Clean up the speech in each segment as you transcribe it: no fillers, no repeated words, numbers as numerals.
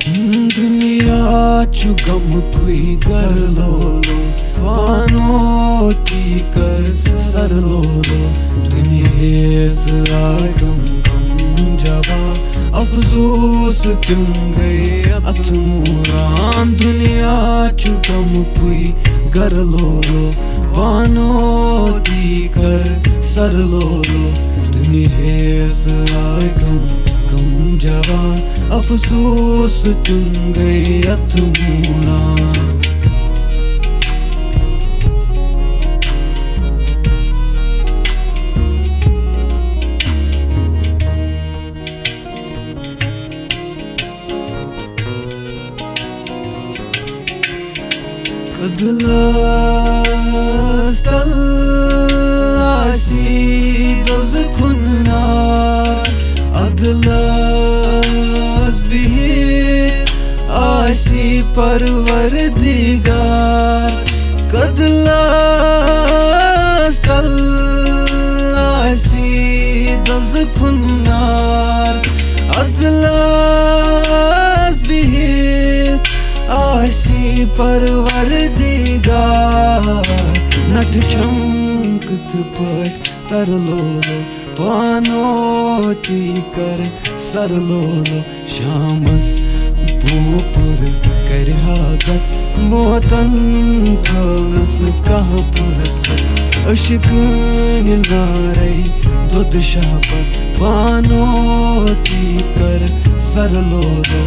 दुनिया छु गम कोई कर लोलो वानोती कर सर लोलो दुनिया गम गम जवा अफसोस तुम गए अतमुरान दुनिया छु गम कोई कर लोलो वानोती कर सर लोलो दुनिया गम गम जवा अफसोस तुम गए अतमुरान Kadlas talasi doz kunnar Adlas bihir asi parvardigar Kadlas talasi doz kunnar Adlas bihir आसी परवरदिगार नट चमकत पट तरलोलो पानोती कर सरलोलो शामस बोपर करहागत मोतन थलस न कह पुरसत अशकन नारे दुद शापर पानोती कर सरलोलो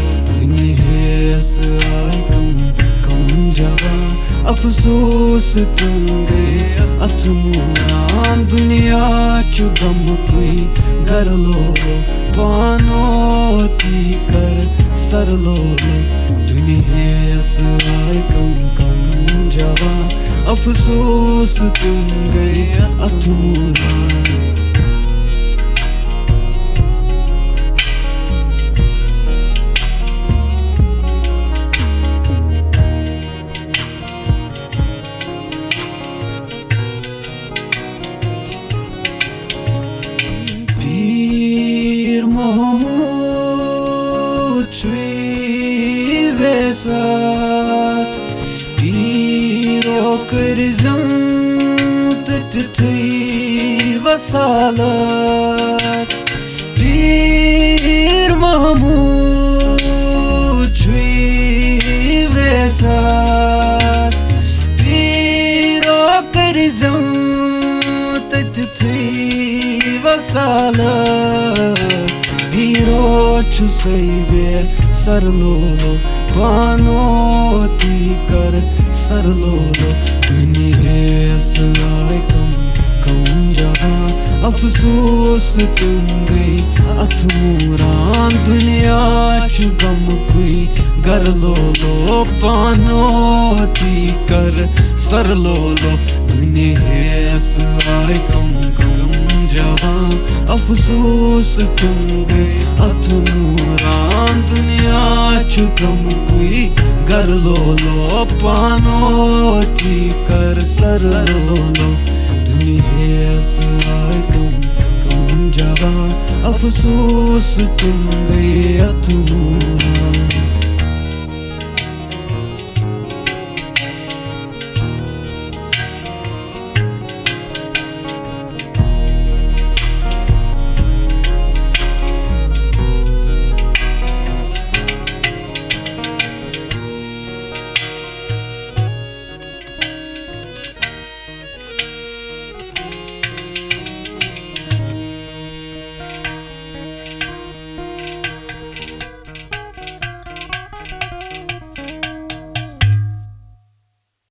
कम कम जवा अफसोस तुम गए अतमुरान दुनिया छु गम कोई घर लोलो पानोती कर सर लोलो दुनिया कम कम जवा अफसोस तुम गए अतमुरान Vesat Piro krizam Titthi vasalat Pir Mahmud Chwi Vesat Piro krizam Titthi vasalat Piro chusaibe sarlolo पानोती कर सर लोलो दुनिया कम कम जवा अफसोस तुम गई अतमुरान दुनिया छु गम कोई घर लोलो पानोती कर सर लोलो दुनिया कम कम जवा अफसोस तुम गई अतमुरान दुनिया छु गम कोई घर लोलो पानोती कर सर लोलो दुनिया कम कम जवा अफसोस तुम गए अतमुरान